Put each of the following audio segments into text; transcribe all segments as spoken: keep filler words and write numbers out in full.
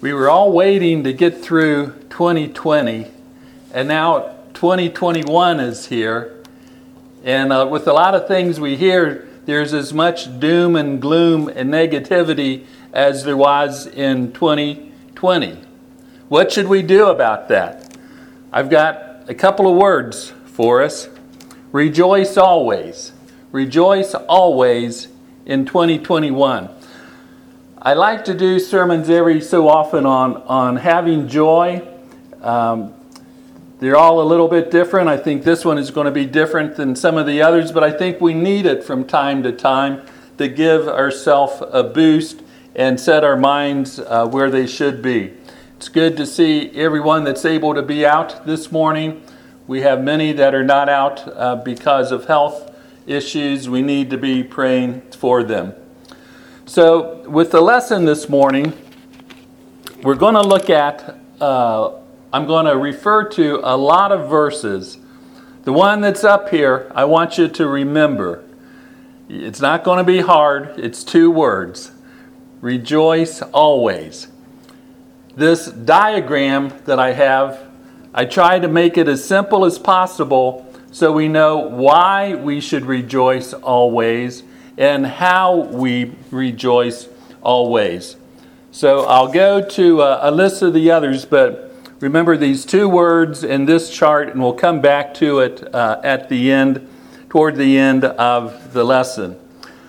We were all waiting to get through twenty twenty, and now twenty twenty-one is here. And uh, with a lot of things we hear, there's as much doom and gloom and negativity as there was in twenty twenty. What should we do about that? I've got a couple of words for us. Rejoice always. Rejoice always in twenty twenty-one. I like to do sermons every so often on, on having joy. Um, they're all a little bit different. I think this one is going to be different than some of the others, but I think we need it from time to time to give ourselves a boost and set our minds uh, where they should be. It's good to see everyone that's able to be out this morning. We have many that are not out uh, because of health issues. We need to be praying for them. So with the lesson this morning, we're going to look at, uh, I'm going to refer to a lot of verses. The one that's up here, I want you to remember. It's not going to be hard. It's two words. Rejoice always. This diagram that I have, I try to make it as simple as possible so we know why we should rejoice always and how we rejoice always. So I'll go to a, a list of the others, but remember these two words in this chart, and we'll come back to it uh, at the end, toward the end of the lesson.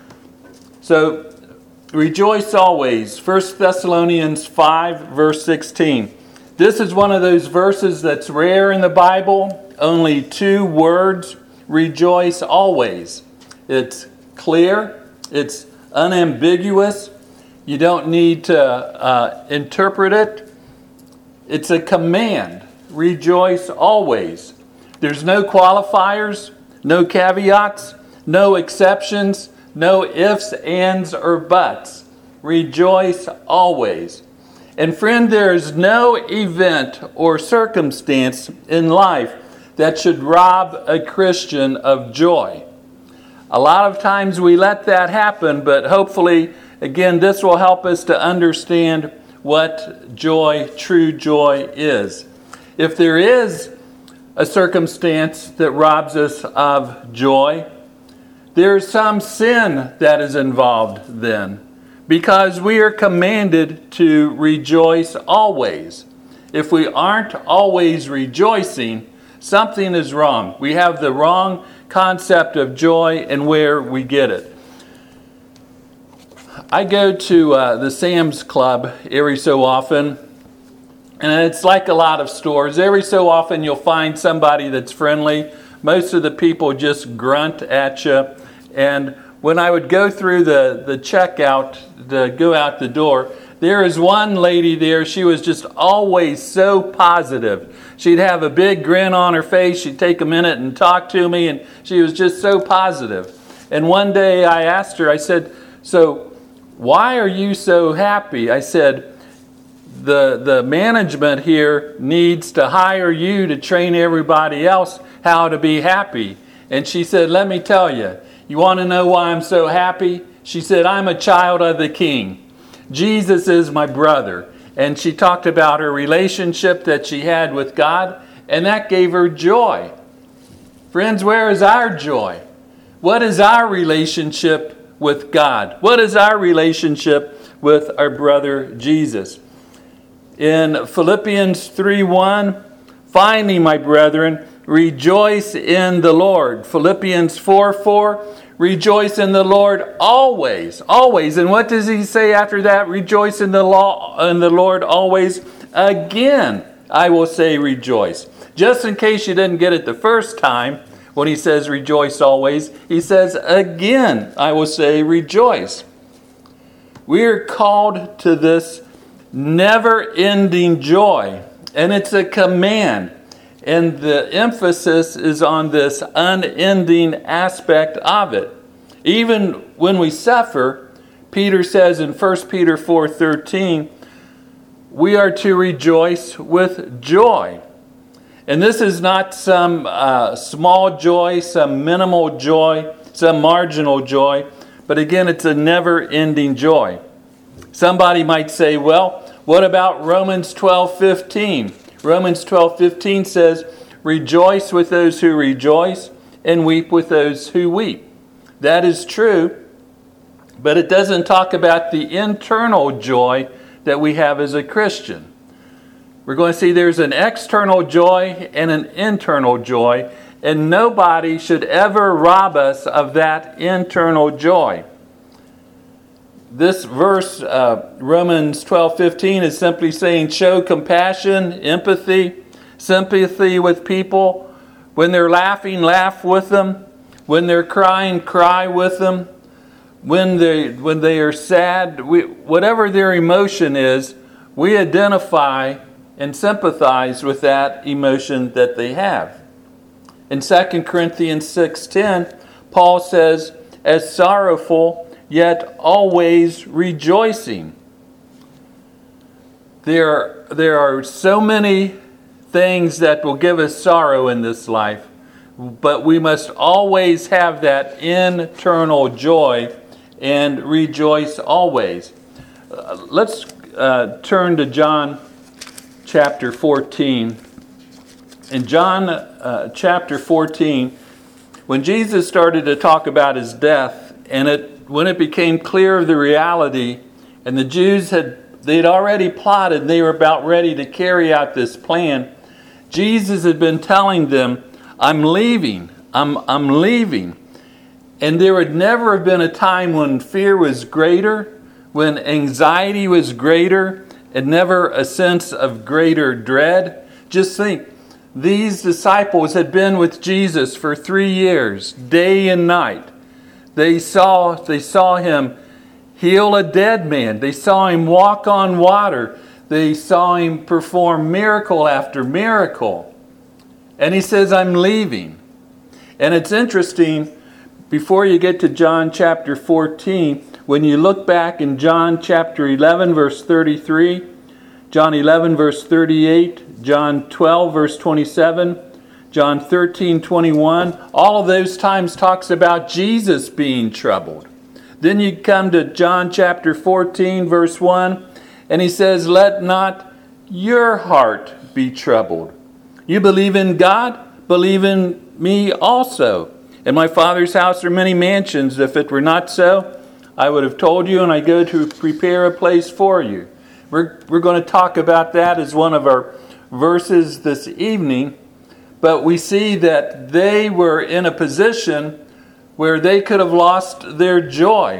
So, rejoice always. First Thessalonians five, verse sixteen. This is one of those verses that's rare in the Bible. Only two words, rejoice always. It's clear, it's unambiguous. You don't need to uh, interpret it. It's a command. Rejoice always. There's no qualifiers, no caveats, no exceptions, no ifs, ands, or buts. Rejoice always. And friend, there is no event or circumstance in life that should rob a Christian of joy. A lot of times we let that happen, but hopefully, again, this will help us to understand what joy, true joy is. If there is a circumstance that robs us of joy, there's some sin that is involved then, because we are commanded to rejoice always. If we aren't always rejoicing, something is wrong. We have the wrong concept of joy and where we get it. I go to uh, the Sam's Club every so often, and it's like a lot of stores. Every so often you'll find somebody that's friendly. Most of the people just grunt at you. And when I would go through the, the checkout to go out the door, there is one lady there. She was just always so positive. She'd have a big grin on her face. She'd take a minute and talk to me, and she was just so positive. And one day I asked her, I said, so why are you so happy? I said, the, the management here needs to hire you to train everybody else how to be happy. And she said, let me tell you, you want to know why I'm so happy? She said, I'm a child of the King. Jesus is my brother. And she talked about her relationship that she had with God, and that gave her joy. Friends, where is our joy? What is our relationship with God? What is our relationship with our brother Jesus? In Philippians three one, finally, my brethren, rejoice in the Lord. Philippians four four, rejoice in the Lord always, always. And what does he say after that? Rejoice in the law, in the Lord always. Again, I will say rejoice. Just in case you didn't get it the first time, when he says rejoice always, he says again, I will say rejoice. We are called to this never-ending joy, and it's a command. And the emphasis is on this unending aspect of it. Even when we suffer, Peter says in First Peter four thirteen, we are to rejoice with joy. And this is not some uh, small joy, some minimal joy, some marginal joy, but again, it's a never-ending joy. Somebody might say, well, What about Romans twelve fifteen? Romans twelve fifteen says, rejoice with those who rejoice and weep with those who weep. That is true, but it doesn't talk about the internal joy that we have as a Christian. We're going to see there's an external joy and an internal joy, and nobody should ever rob us of that internal joy. This verse, uh, Romans twelve fifteen, is simply saying show compassion, empathy, sympathy with people. When they're laughing, laugh with them. When they're crying, cry with them. When they when they are sad, we, whatever their emotion is, we identify and sympathize with that emotion that they have. In Second Corinthians six ten, Paul says, as sorrowful, yet always rejoicing. There, there are so many things that will give us sorrow in this life, but we must always have that internal joy and rejoice always. Uh, let's uh, turn to John chapter fourteen. In John uh, chapter fourteen, when Jesus started to talk about his death, and it when it became clear of the reality, and the Jews had they'd already plotted, they were about ready to carry out this plan, Jesus had been telling them, I'm leaving, I'm, I'm leaving. And there would never have been a time when fear was greater, when anxiety was greater, and never a sense of greater dread. Just think, these disciples had been with Jesus for three years, day and night. They saw, they saw him heal a dead man. They saw him walk on water. They saw him perform miracle after miracle. And he says, I'm leaving. And it's interesting, before you get to John chapter fourteen, when you look back in John chapter eleven, verse thirty-three, John eleven, verse thirty-eight, John twelve, verse twenty-seven, John thirteen, twenty-one, all of those times talks about Jesus being troubled. Then you come to John chapter fourteen, verse one, and he says, let not your heart be troubled. You believe in God, believe in me also. In my Father's house are many mansions. If it were not so, I would have told you, and I go to prepare a place for you. We're, we're going to talk about that as one of our verses this evening. But we see that they were in a position where they could have lost their joy.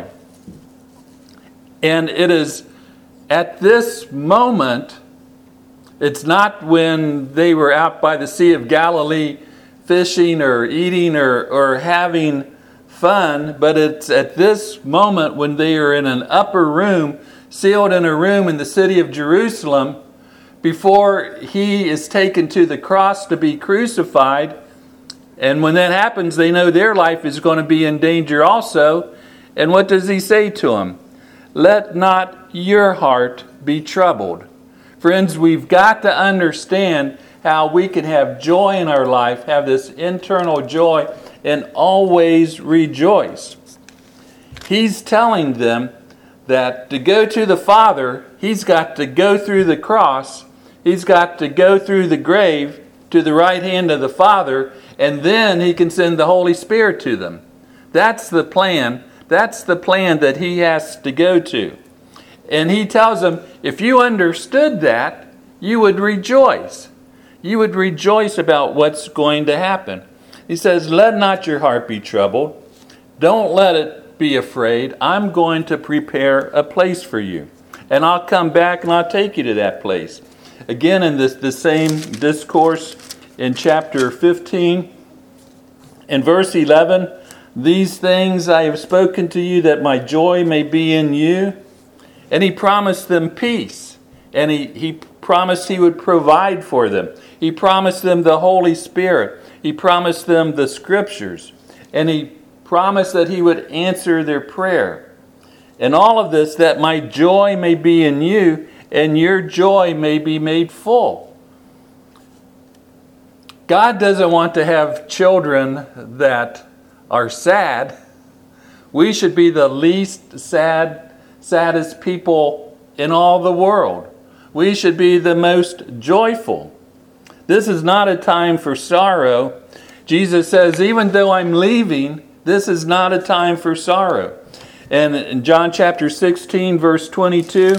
And it is at this moment, it's not when they were out by the Sea of Galilee fishing or eating or, or having fun, but it's at this moment when they are in an upper room, sealed in a room in the city of Jerusalem, before he is taken to the cross to be crucified. And when that happens, they know their life is going to be in danger also. And what does he say to them? Let not your heart be troubled. Friends, we've got to understand how we can have joy in our life, have this internal joy, and always rejoice. He's telling them that to go to the Father, he's got to go through the cross, he's got to go through the grave to the right hand of the Father, and then he can send the Holy Spirit to them. That's the plan. That's the plan that he has to go to. And he tells them, if you understood that, you would rejoice. You would rejoice about what's going to happen. He says, let not your heart be troubled. Don't let it be afraid. I'm going to prepare a place for you. And I'll come back and I'll take you to that place. Again, in this the same discourse in chapter fifteen, in verse eleven, these things I have spoken to you that my joy may be in you. And he promised them peace. And he, he promised he would provide for them. He promised them the Holy Spirit. He promised them the Scriptures. And he promised that he would answer their prayer. And all of this, that my joy may be in you, and your joy may be made full. God doesn't want to have children that are sad. We should be the least sad, saddest people in all the world. we should be the most joyful. This is not a time for sorrow. Jesus says, even though I'm leaving, this is not a time for sorrow. And in John chapter sixteen, verse twenty-two,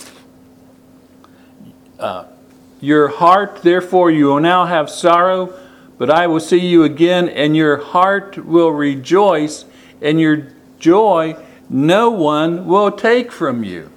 uh, your heart, therefore, you will now have sorrow, but I will see you again, and your heart will rejoice, and your joy no one will take from you.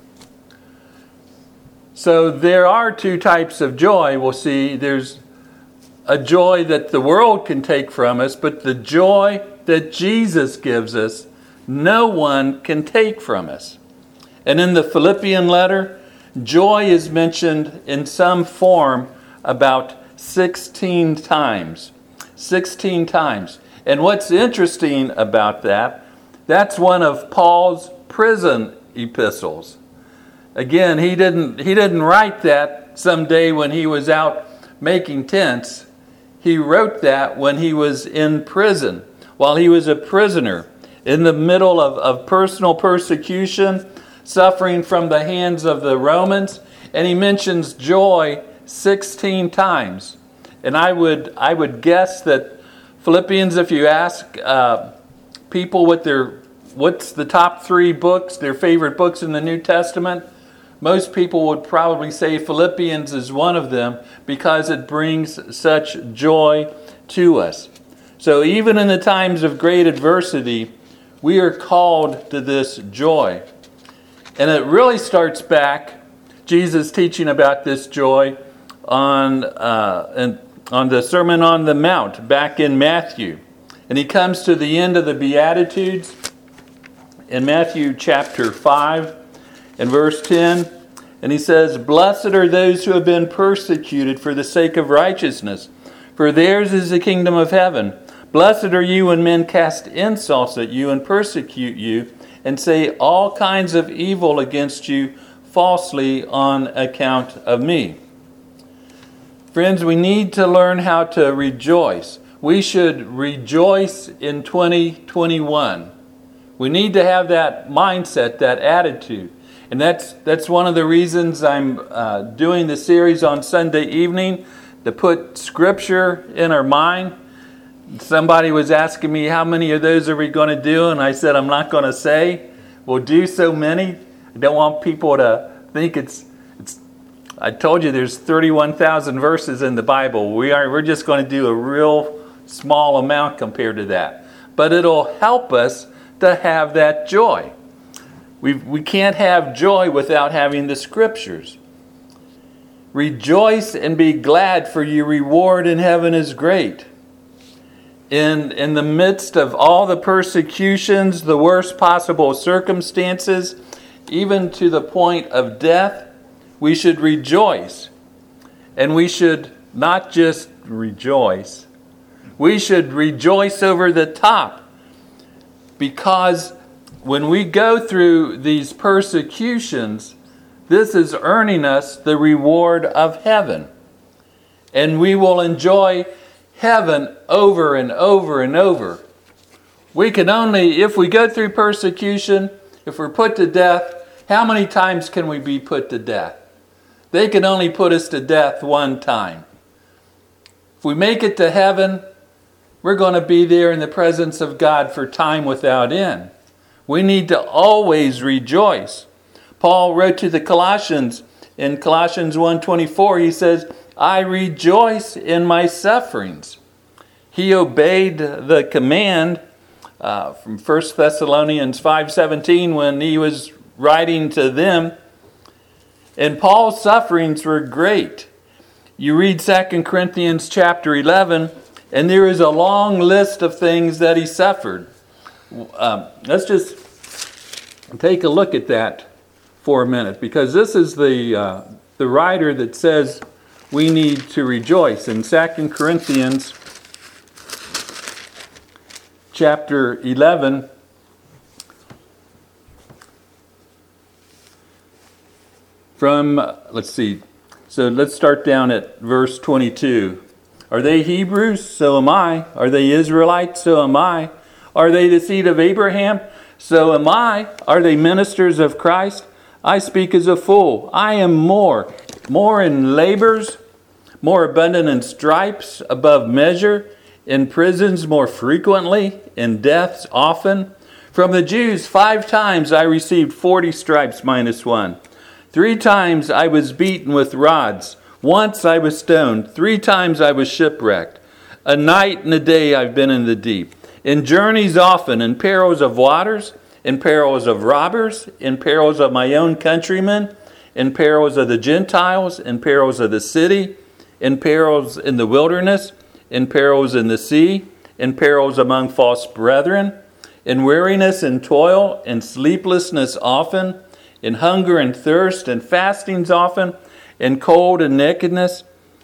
So there are two types of joy we'll see. There's a joy that the world can take from us, but the joy that Jesus gives us, no one can take from us. And in the Philippian letter, joy is mentioned in some form about sixteen times. sixteen times. And what's interesting about that, that's one of Paul's prison epistles. Again, he didn't he didn't write that someday when he was out making tents. He wrote that when he was in prison, while he was a prisoner, in the middle of, of personal persecution, suffering from the hands of the Romans. And he mentions joy sixteen times. And I would I would guess that Philippians, if you ask uh, people what their what's the top three books, their favorite books in the New Testament, most people would probably say Philippians is one of them because it brings such joy to us. So even in the times of great adversity, we are called to this joy. And it really starts back, Jesus teaching about this joy on, uh, and on the Sermon on the Mount back in Matthew. And he comes to the end of the Beatitudes in Matthew chapter five and verse ten. And he says, blessed are those who have been persecuted for the sake of righteousness, for theirs is the kingdom of heaven. Blessed are you when men cast insults at you and persecute you and say all kinds of evil against you falsely on account of me. Friends, we need to learn how to rejoice. We should rejoice in twenty twenty-one. We need to have that mindset, that attitude. And that's that's one of the reasons I'm uh, doing the series on Sunday evening, to put Scripture in our mind. Somebody was asking me, how many of those are we going to do? And I said, I'm not going to say. We'll do so many. I don't want people to think it's, it's I told you there's thirty-one thousand verses in the Bible. We are, we're just going to do a real small amount compared to that. But it'll help us to have that joy. We we can't have joy without having the Scriptures. Rejoice and be glad, for your reward in heaven is great. In, in the midst of all the persecutions, the worst possible circumstances, even to the point of death, we should rejoice. And we should not just rejoice. We should rejoice over the top. Because when we go through these persecutions, this is earning us the reward of heaven. And we will enjoy heaven over and over and over. We can only, if we go through persecution, if we're put to death, how many times can we be put to death? They can only put us to death one time. If we make it to heaven, we're going to be there in the presence of God for time without end. We need to always rejoice. Paul wrote to the Colossians in Colossians one twenty-four, he says, I rejoice in my sufferings. He obeyed the command uh, from First Thessalonians five seventeen when he was writing to them. And Paul's sufferings were great. You read Second Corinthians chapter eleven, and there is a long list of things that he suffered. Um, let's just take a look at that for a minute, because this is the uh, the writer that says we need to rejoice. In Second Corinthians chapter eleven, from, let's see, so let's start down at verse twenty-two. Are they Hebrews? So am I. Are they Israelites? So am I. Are they the seed of Abraham? So am I. Are they ministers of Christ? I speak as a fool. I am more, more in labors, more abundant in stripes, above measure, in prisons more frequently, in deaths often. From the Jews, five times I received forty stripes minus one. Three times I was beaten with rods. Once I was stoned. Three times I was shipwrecked. A night and a day I've been in the deep. In journeys often, in perils of waters, in perils of robbers, in perils of my own countrymen, in perils of the Gentiles, in perils of the city, in perils in the wilderness, in perils in the sea, in perils among false brethren, in weariness and toil, in sleeplessness often, in hunger and thirst, in fastings often, in cold and nakedness.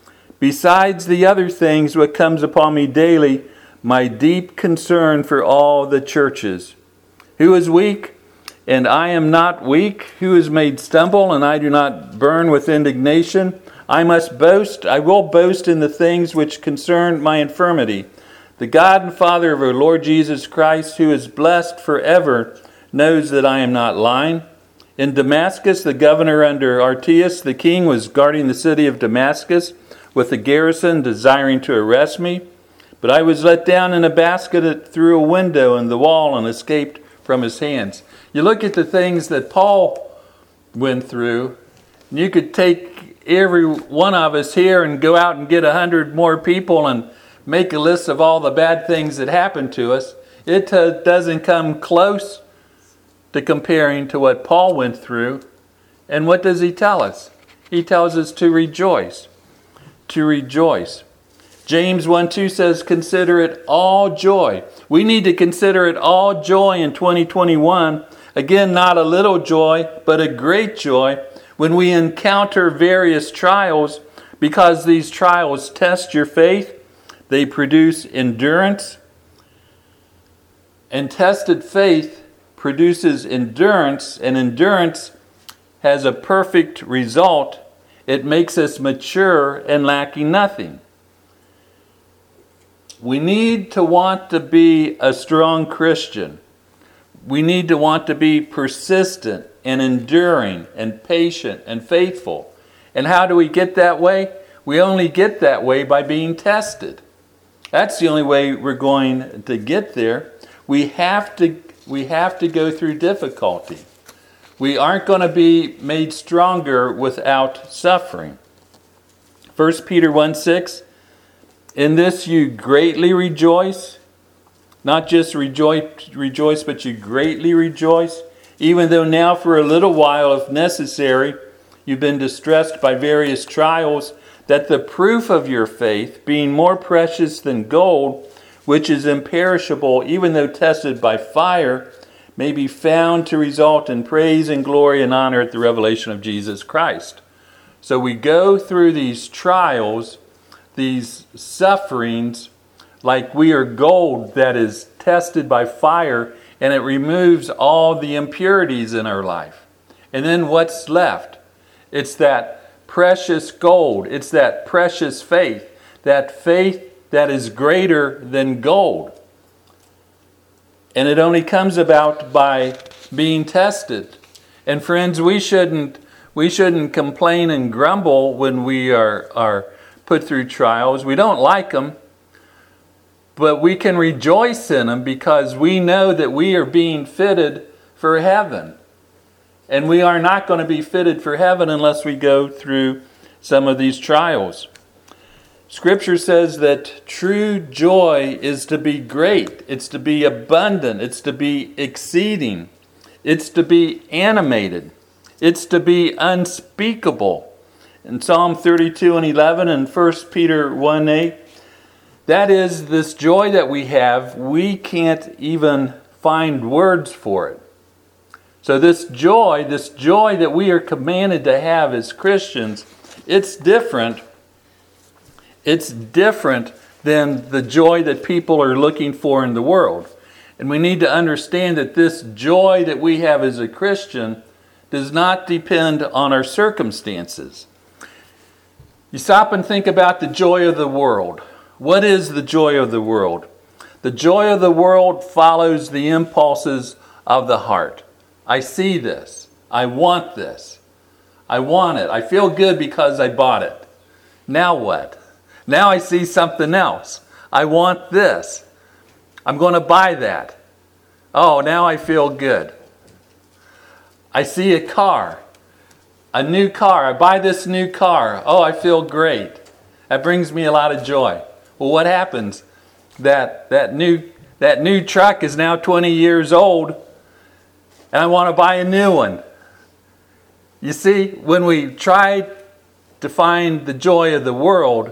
Besides the other things what comes upon me daily, my deep concern for all the churches. Who is weak, and I am not weak? Who is made stumble, and I do not burn with indignation? I must boast, I will boast in the things which concern my infirmity. The God and Father of our Lord Jesus Christ, who is blessed forever, knows that I am not lying. In Damascus, the governor under Artius, the king, was guarding the city of Damascus with a garrison desiring to arrest me. But I was let down in a basket through a window in the wall and escaped from his hands. You look at the things that Paul went through, and you could take every one of us here and go out and get a hundred more people and make a list of all the bad things that happened to us. It uh, doesn't come close to comparing to what Paul went through. And what does he tell us? He tells us to rejoice. To rejoice. James one two says, consider it all joy. We need to consider it all joy in twenty twenty-one. Again, not a little joy, but a great joy when we encounter various trials, because these trials test your faith. They produce endurance. And tested faith produces endurance, and endurance has a perfect result. It makes us mature and lacking nothing. We need to want to be a strong Christian. We need to want to be persistent and enduring and patient and faithful. And how do we get that way? We only get that way by being tested. That's the only way we're going to get there. We have to, we have to go through difficulty. We aren't going to be made stronger without suffering. First Peter one six, in this you greatly rejoice. Not just rejoice, rejoice, but you greatly rejoice. Even though now for a little while, if necessary, you've been distressed by various trials, that the proof of your faith, being more precious than gold, which is imperishable, even though tested by fire, may be found to result in praise and glory and honor at the revelation of Jesus Christ. So we go through these trials, these sufferings, like we are gold that is tested by fire, and it removes all the impurities in our life. And then what's left? It's that precious gold. It's that precious faith. That faith that is greater than gold. And it only comes about by being tested. And friends, we shouldn't we shouldn't complain and grumble when we are, are put through trials. We don't like them. But we can rejoice in them because we know that we are being fitted for heaven. And we are not going to be fitted for heaven unless we go through some of these trials. Scripture says that true joy is to be great. It's to be abundant. It's to be exceeding. It's to be animated. It's to be unspeakable. In Psalm thirty-two and eleven and First Peter one eight, that is this joy that we have. We can't even find words for it. So this joy, this joy that we are commanded to have as Christians, it's different. It's different than the joy that people are looking for in the world. And we need to understand that this joy that we have as a Christian does not depend on our circumstances. You stop and think about the joy of the world. What is the joy of the world? The joy of the world follows the impulses of the heart. I see this. I want this. I want it. I feel good because I bought it. Now what? Now I see something else. I want this. I'm going to buy that. Oh, now I feel good. I see a car. A new car. I buy this new car. Oh, I feel great. That brings me a lot of joy. Well, what happens? That that new that new truck is now twenty years old, and I want to buy a new one. You see, when we try to find the joy of the world,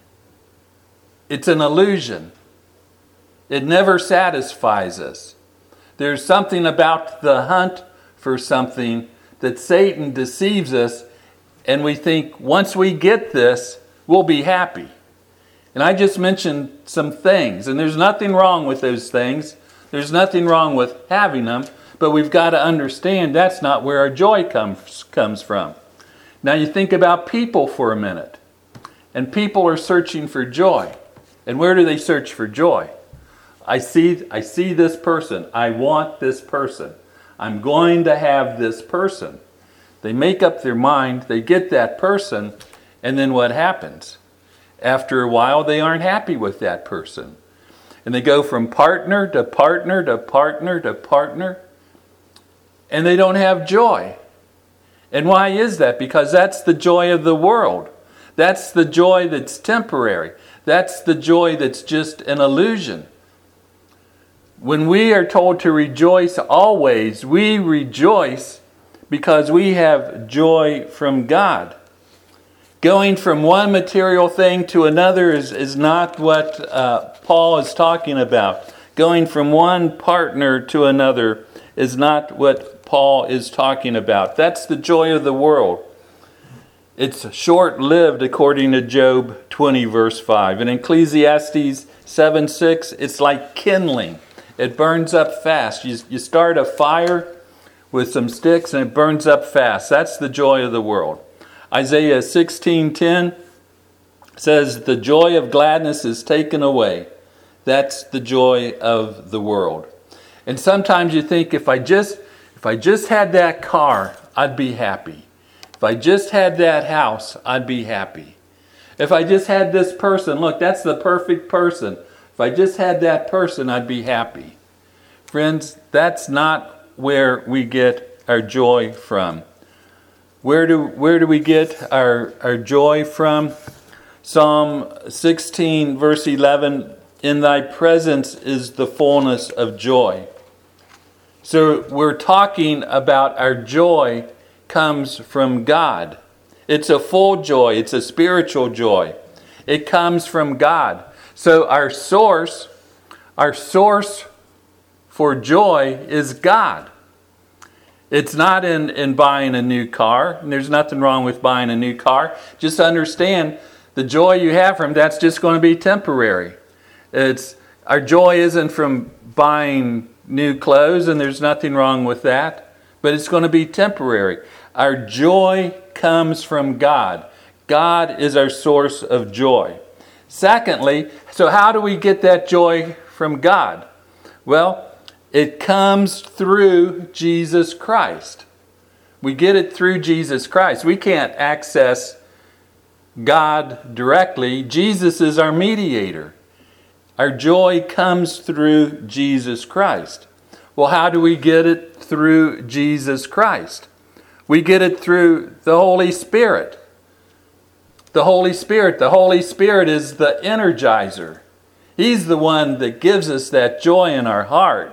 it's an illusion. It never satisfies us. There's something about the hunt for something that Satan deceives us, and we think once we get this, we'll be happy. And I just mentioned some things, and there's nothing wrong with those things. There's nothing wrong with having them, but we've got to understand that's not where our joy comes comes from. Now you think about people for a minute, and people are searching for joy. And where do they search for joy? I see, I see this person. I want this person. I'm going to have this person. They make up their mind, they get that person, and then what happens? After a while, they aren't happy with that person. And they go from partner to partner to partner to partner, and they don't have joy. And why is that? Because that's the joy of the world. That's the joy that's temporary. That's the joy that's just an illusion. When we are told to rejoice always, we rejoice because we have joy from God. Going from one material thing to another is, is not what uh, Paul is talking about. Going from one partner to another is not what Paul is talking about. That's the joy of the world. It's short-lived according to Job twenty verse five. In Ecclesiastes seven six, it's like kindling. It burns up fast. You, you start a fire with some sticks and it burns up fast. That's the joy of the world. Isaiah sixteen ten says, the joy of gladness is taken away. That's the joy of the world. And sometimes you think, if I just if I just had that car, I'd be happy. If I just had that house, I'd be happy. If I just had this person, look, that's the perfect person. If I just had that person, I'd be happy. Friends, that's not where we get our joy from. Where do where do we get our, our joy from? Psalm sixteen, verse eleven, in thy presence is the fullness of joy. So we're talking about our joy comes from God. It's a full joy. It's a spiritual joy. It comes from God. So our source, our source for joy is God. It's not in, in buying a new car. And there's nothing wrong with buying a new car. Just understand the joy you have from that's just going to be temporary. It's our joy isn't from buying new clothes, and there's nothing wrong with that. But it's going to be temporary. Our joy comes from God. God is our source of joy. Secondly, so how do we get that joy from God? Well, it comes through Jesus Christ. We get it through Jesus Christ. We can't access God directly. Jesus is our mediator. Our joy comes through Jesus Christ. Well, how do we get it through Jesus Christ? We get it through the Holy Spirit. The Holy Spirit. The Holy Spirit is the energizer. He's the one that gives us that joy in our heart.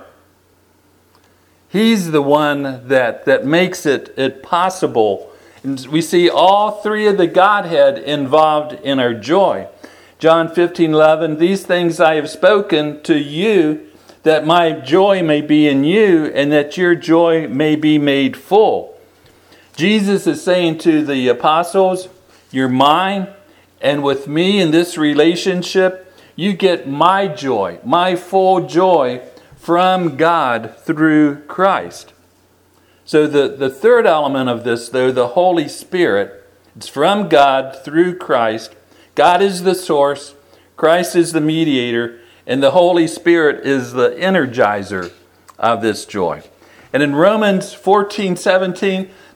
He's the one that, that makes it, it possible. And we see all three of the Godhead involved in our joy. John fifteen eleven, these things I have spoken to you, that my joy may be in you, and that your joy may be made full. Jesus is saying to the apostles, you're mine, and with me in this relationship, you get my joy, my full joy from God through Christ. So the, the third element of this, though, the Holy Spirit, it's from God through Christ. God is the source, Christ is the mediator, and the Holy Spirit is the energizer of this joy. And in Romans fourteen seventeen,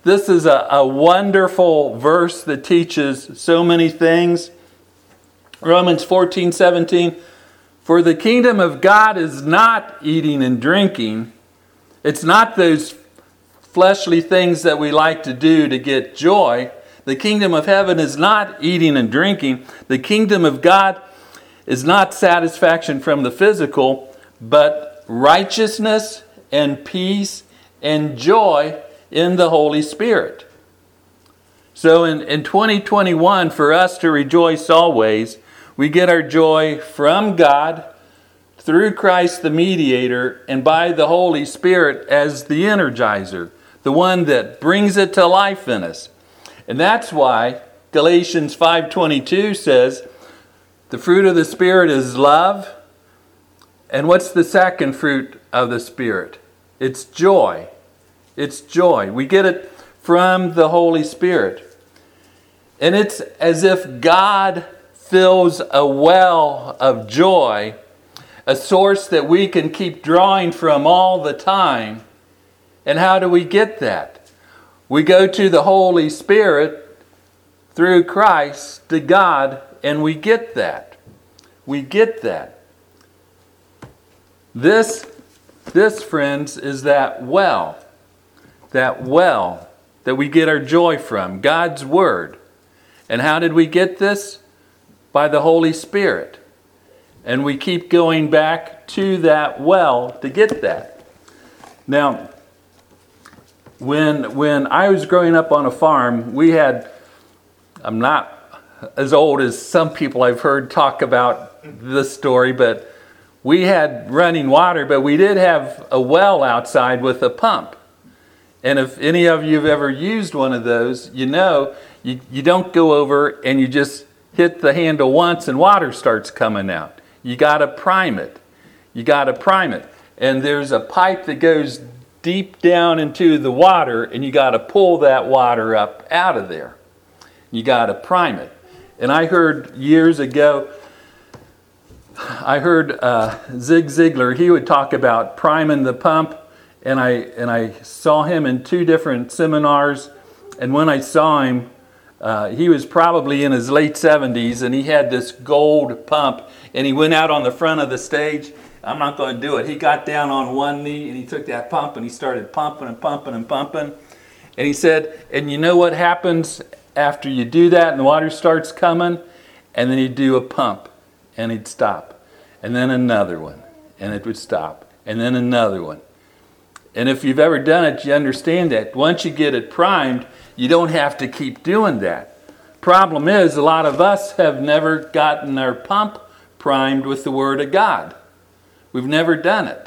This is a, a wonderful verse that teaches so many things. Romans fourteen seventeen. For the kingdom of God is not eating and drinking. It's not those fleshly things that we like to do to get joy. The kingdom of heaven is not eating and drinking. The kingdom of God is not satisfaction from the physical, but righteousness and peace and joy in the Holy Spirit. So in, in twenty twenty-one, for us to rejoice always, we get our joy from God through Christ the mediator and by the Holy Spirit as the energizer, the one that brings it to life in us. And that's why Galatians five twenty-two says, the fruit of the Spirit is love. And what's the second fruit of the Spirit? It's joy. It's joy. We get it from the Holy Spirit. And it's as if God fills a well of joy, a source that we can keep drawing from all the time. And how do we get that? We go to the Holy Spirit through Christ to God, and we get that. We get that. This, this, friends, is that well. That well that we get our joy from, God's Word. And how did we get this? By the Holy Spirit. And we keep going back to that well to get that. Now, when, when I was growing up on a farm, we had, I'm not as old as some people I've heard talk about this story, but we had running water, but we did have a well outside with a pump. And if any of you have ever used one of those, you know you, you don't go over and you just hit the handle once and water starts coming out. You got to prime it. You got to prime it. And there's a pipe that goes deep down into the water, and you got to pull that water up out of there. You got to prime it. And I heard years ago, I heard uh, Zig Ziglar, he would talk about priming the pump. And I and I saw him in two different seminars. And when I saw him, uh, he was probably in his late seventies, and he had this gold pump. And he went out on the front of the stage. I'm not going to do it. He got down on one knee, and he took that pump, and he started pumping and pumping and pumping. And he said, and you know what happens after you do that and the water starts coming? And then he'd do a pump, and he'd stop. And then another one, and it would stop. And then another one. And if you've ever done it, you understand that once you get it primed, you don't have to keep doing that. Problem is, a lot of us have never gotten our pump primed with the Word of God. We've never done it.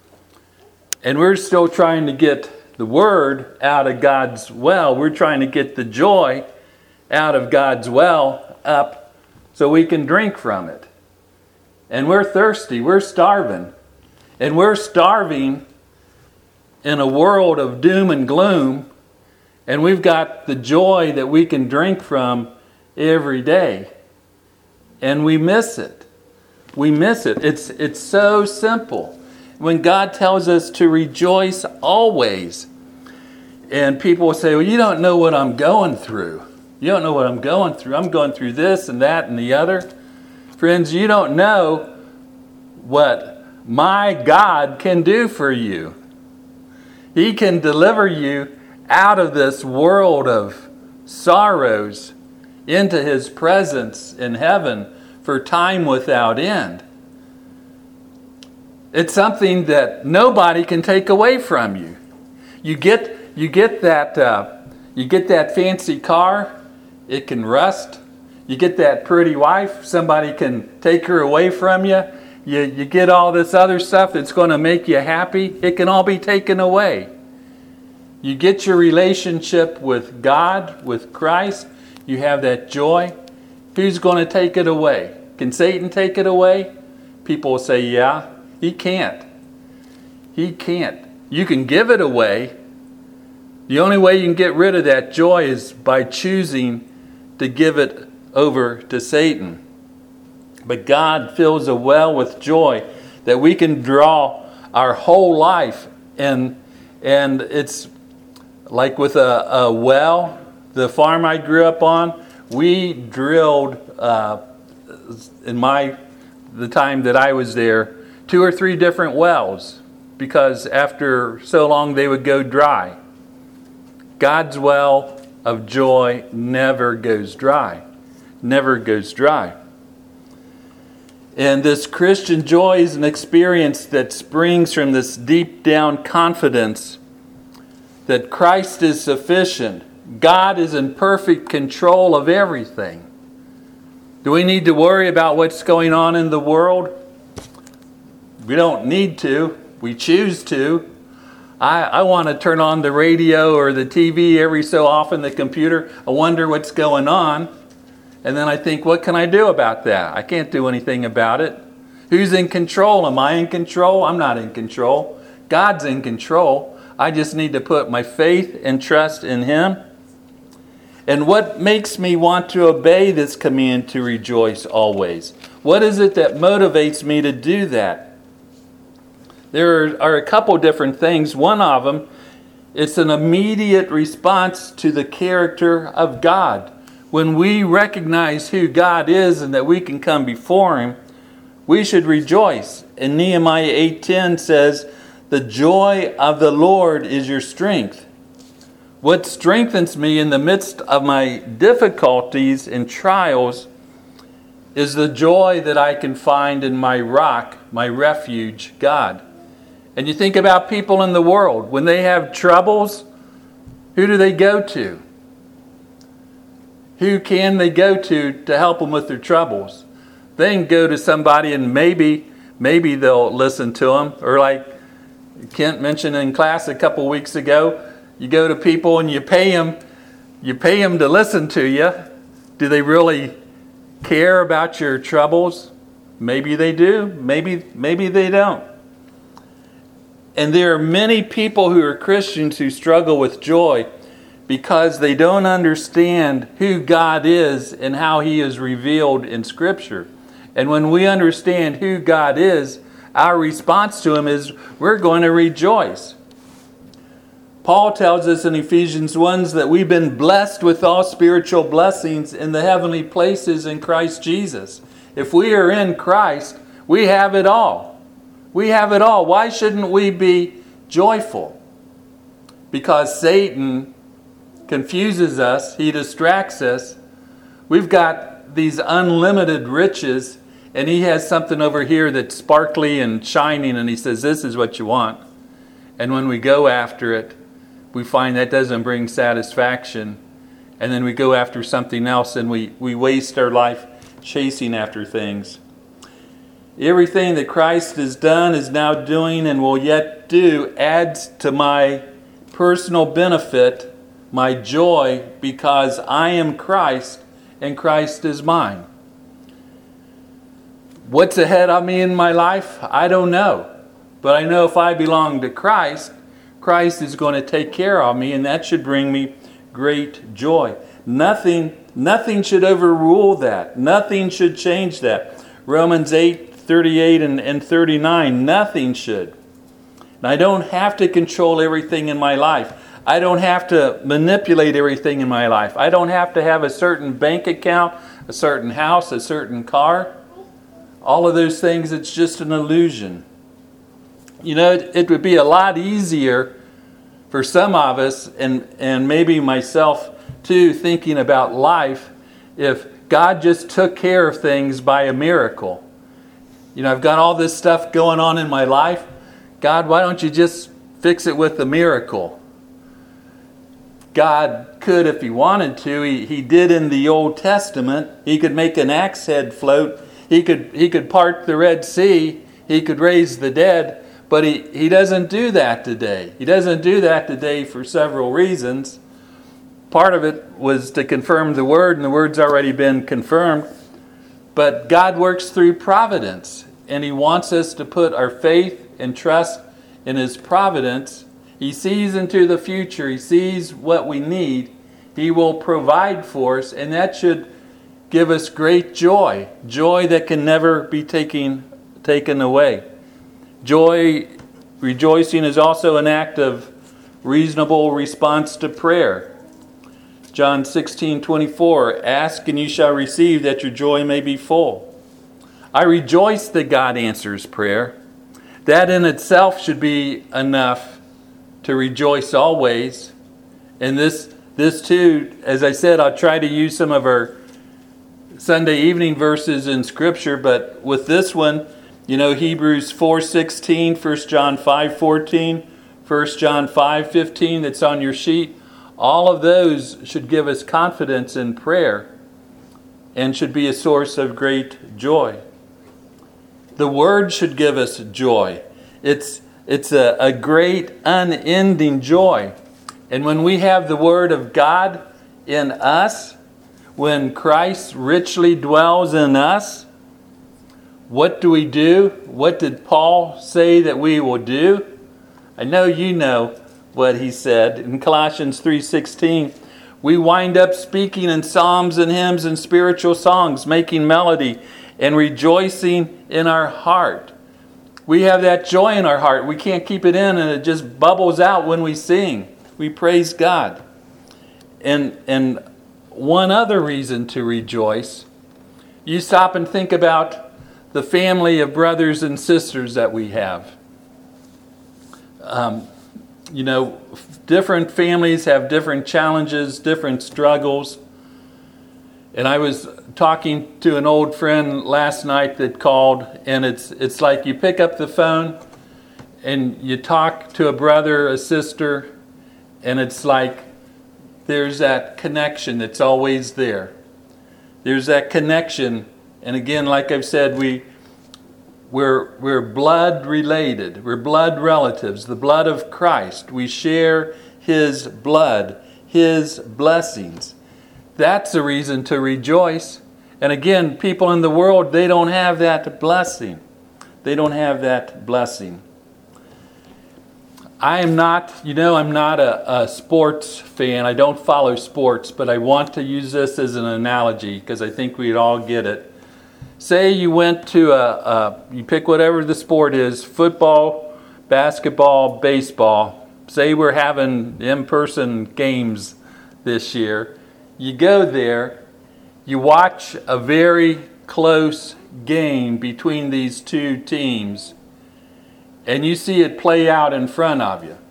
And we're still trying to get the Word out of God's well. We're trying to get the joy out of God's well up so we can drink from it. And we're thirsty. We're starving. And we're starving in a world of doom and gloom, and we've got the joy that we can drink from every day, and we miss it. We miss it. It's, it's so simple. When God tells us to rejoice always, and people will say, well, you don't know what I'm going through. You don't know what I'm going through. I'm going through this and that and the other. Friends, you don't know what my God can do for you. He can deliver you out of this world of sorrows into His presence in heaven for time without end. It's something that nobody can take away from you. You get you get that uh, you get that fancy car, it can rust. You get that pretty wife, somebody can take her away from you. You, you get all this other stuff that's going to make you happy. It can all be taken away. You get your relationship with God, with Christ. You have that joy. Who's going to take it away? Can Satan take it away? People will say, yeah. He can't. He can't. You can give it away. The only way you can get rid of that joy is by choosing to give it over to Satan. But God fills a well with joy that we can draw our whole life. And, and it's like with a, a well, the farm I grew up on, we drilled, uh, in my the time that I was there, two or three different wells, because after so long they would go dry. God's well of joy never goes dry. Never goes dry. And this Christian joy is an experience that springs from this deep down confidence that Christ is sufficient. God is in perfect control of everything. Do we need to worry about what's going on in the world? We don't need to. We choose to. I, I want to turn on the radio or the T V every so often, the computer. I wonder what's going on. And then I think, what can I do about that? I can't do anything about it. Who's in control? Am I in control? I'm not in control. God's in control. I just need to put my faith and trust in Him. And what makes me want to obey this command to rejoice always? What is it that motivates me to do that? There are a couple different things. One of them, it's an immediate response to the character of God. When we recognize who God is and that we can come before Him, we should rejoice. And Nehemiah eight ten says, "The joy of the Lord is your strength." What strengthens me in the midst of my difficulties and trials is the joy that I can find in my rock, my refuge, God. And you think about people in the world, when they have troubles, who do they go to? Who can they go to to help them with their troubles? They can go to somebody and maybe, maybe they'll listen to them. Or like Kent mentioned in class a couple weeks ago, you go to people and you pay them, you pay them to listen to you. Do they really care about your troubles? Maybe they do. Maybe, maybe they don't. And there are many people who are Christians who struggle with joy because they don't understand who God is and how He is revealed in Scripture. And when we understand who God is, our response to Him is we're going to rejoice. Paul tells us in Ephesians one that we've been blessed with all spiritual blessings in the heavenly places in Christ Jesus. If we are in Christ, we have it all. We have it all. Why shouldn't we be joyful? Because Satan confuses us. He distracts us. We've got these unlimited riches, and he has something over here that's sparkly and shining, and he says, this is what you want. And when we go after it, we find that doesn't bring satisfaction. And then we go after something else, and we, we waste our life chasing after things. Everything that Christ has done, is now doing, and will yet do adds to my personal benefit, my joy, because I am Christ and Christ is mine. What's ahead of me in my life? I don't know. But I know if I belong to Christ, Christ is going to take care of me, and that should bring me great joy. Nothing, nothing should overrule that. Nothing should change that. Romans eight, thirty-eight and, and thirty-nine, nothing should. And I don't have to control everything in my life. I don't have to manipulate everything in my life. I don't have to have a certain bank account, a certain house, a certain car. All of those things, it's just an illusion. You know, it, it would be a lot easier for some of us, and, and maybe myself too, thinking about life, if God just took care of things by a miracle. You know, I've got all this stuff going on in my life. God, why don't you just fix it with a miracle? God could if He wanted to. He, he did in the Old Testament. He could make an axe head float. He could, he could part the Red Sea. He could raise the dead. But he, he doesn't do that today. He doesn't do that today for several reasons. Part of it was to confirm the Word, and the Word's already been confirmed. But God works through providence, and He wants us to put our faith and trust in His providence. He sees into the future. He sees what we need. He will provide for us, and that should give us great joy. Joy that can never be taken, taken away. Joy, rejoicing is also an act of reasonable response to prayer. John sixteen twenty-four, ask and you shall receive that your joy may be full. I rejoice that God answers prayer. That in itself should be enough to rejoice always. And this, this too, as I said, I'll try to use some of our Sunday evening verses in Scripture, but with this one, you know, Hebrews four sixteen, First John five fourteen, First John five fifteen, that's on your sheet. All of those should give us confidence in prayer and should be a source of great joy. The Word should give us joy. It's, it's a, a great unending joy. And when we have the Word of God in us, when Christ richly dwells in us, what do we do? What did Paul say that we will do? I know you know what he said. In Colossians three sixteen, we wind up speaking in psalms and hymns and spiritual songs, making melody and rejoicing in our heart. We have that joy in our heart. We can't keep it in, and it just bubbles out when we sing. We praise God. And, and one other reason to rejoice, you stop and think about the family of brothers and sisters that we have. Um, you know, different families have different challenges, different struggles. And I was talking to an old friend last night that called, and it's it's like you pick up the phone and you talk to a brother, a sister, and it's like there's that connection that's always there. There's that connection, and again, like I've said, we we're we're blood related. We're blood relatives. The blood of Christ. We share His blood, His blessings. That's a reason to rejoice. And again, people in the world, they don't have that blessing. They don't have that blessing. I am not, you know, I'm not a, a sports fan. I don't follow sports, but I want to use this as an analogy because I think we'd all get it. Say you went to a, a, you pick whatever the sport is, football, basketball, baseball. Say we're having in-person games this year. You go there, you watch a very close game between these two teams, and you see it play out in front of you.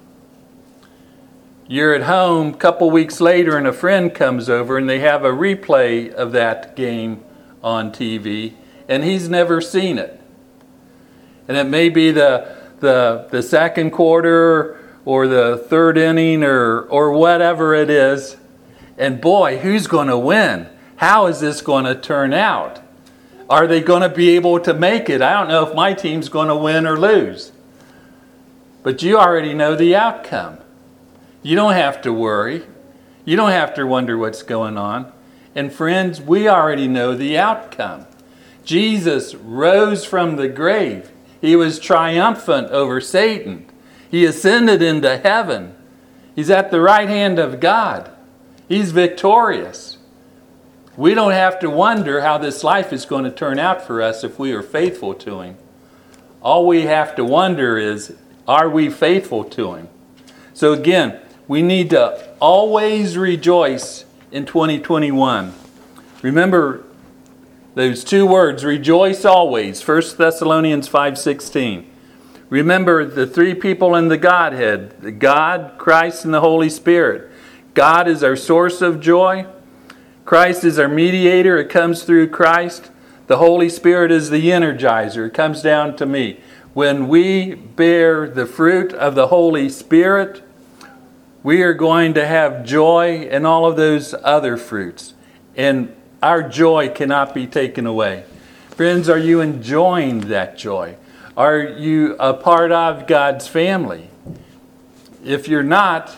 You're at home a couple weeks later and a friend comes over and they have a replay of that game on T V, and he's never seen it. And it may be the the the second quarter or the third inning or or whatever it is. And boy, who's going to win? How is this going to turn out? Are they going to be able to make it? I don't know if my team's going to win or lose. But you already know the outcome. You don't have to worry. You don't have to wonder what's going on. And friends, we already know the outcome. Jesus rose from the grave. He was triumphant over Satan. He ascended into heaven. He's at the right hand of God. He's victorious. We don't have to wonder how this life is going to turn out for us if we are faithful to Him. All we have to wonder is, are we faithful to Him? So again, we need to always rejoice in twenty twenty-one. Remember those two words, rejoice always, First Thessalonians five sixteen. Remember the three people in the Godhead, the God, Christ, and the Holy Spirit. God is our source of joy. Christ is our mediator. It comes through Christ. The Holy Spirit is the energizer. It comes down to me. When we bear the fruit of the Holy Spirit, we are going to have joy and all of those other fruits. And our joy cannot be taken away. Friends, are you enjoying that joy? Are you a part of God's family? If you're not,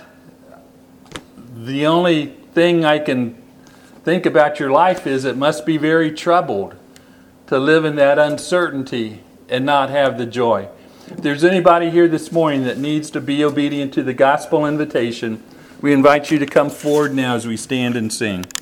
the only thing I can think about your life is it must be very troubled to live in that uncertainty and not have the joy. If there's anybody here this morning that needs to be obedient to the gospel invitation, we invite you to come forward now as we stand and sing.